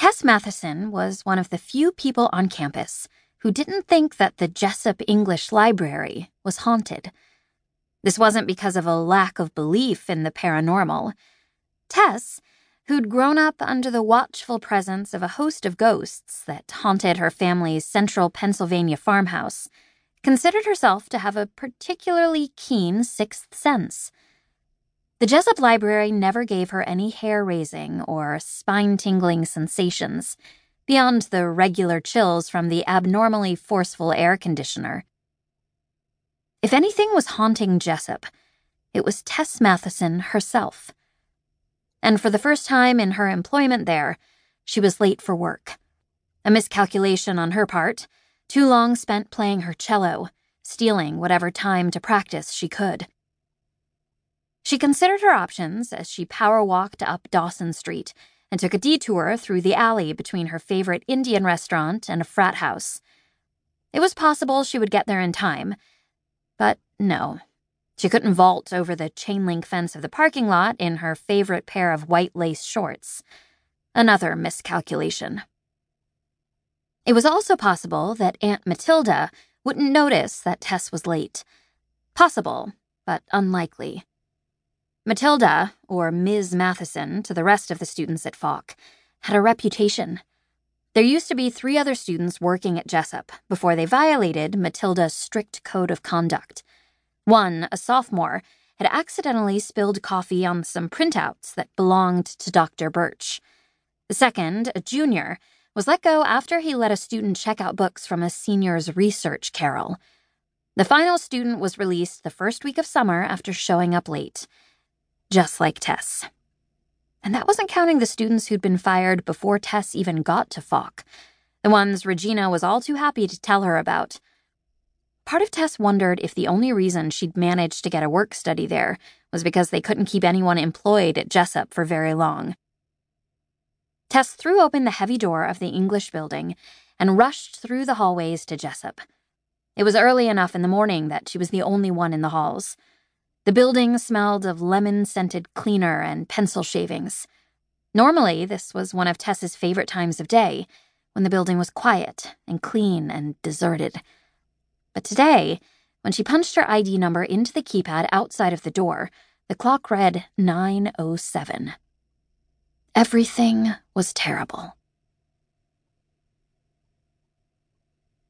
Tess Matheson was one of the few people on campus who didn't think that the Jessup English Library was haunted. This wasn't because of a lack of belief in the paranormal. Tess, who'd grown up under the watchful presence of a host of ghosts that haunted her family's central Pennsylvania farmhouse, considered herself to have a particularly keen sixth sense. The Jessup Library never gave her any hair-raising or spine-tingling sensations, beyond the regular chills from the abnormally forceful air conditioner. If anything was haunting Jessup, it was Tess Matheson herself. And for the first time in her employment there, she was late for work. A miscalculation on her part, too long spent playing her cello, stealing whatever time to practice she could. She considered her options as she power-walked up Dawson Street and took a detour through the alley between her favorite Indian restaurant and a frat house. It was possible she would get there in time, but no. She couldn't vault over the chain-link fence of the parking lot in her favorite pair of white lace shorts. Another miscalculation. It was also possible that Aunt Matilda wouldn't notice that Tess was late. Possible, but unlikely. Matilda, or Ms. Matheson to the rest of the students at Falk, had a reputation. There used to be 3 other students working at Jessup before they violated Matilda's strict code of conduct. One, a sophomore, had accidentally spilled coffee on some printouts that belonged to Dr. Birch. The second, a junior, was let go after he let a student check out books from a senior's research carrel. The final student was released the first week of summer after showing up late. Just like Tess. And that wasn't counting the students who'd been fired before Tess even got to Falk, the ones Regina was all too happy to tell her about. Part of Tess wondered if the only reason she'd managed to get a work study there was because they couldn't keep anyone employed at Jessup for very long. Tess threw open the heavy door of the English building and rushed through the hallways to Jessup. It was early enough in the morning that she was the only one in the halls. The building smelled of lemon-scented cleaner and pencil shavings. Normally, this was one of Tess's favorite times of day, when the building was quiet and clean and deserted. But today, when she punched her ID number into the keypad outside of the door, the clock read 9:07. Everything was terrible.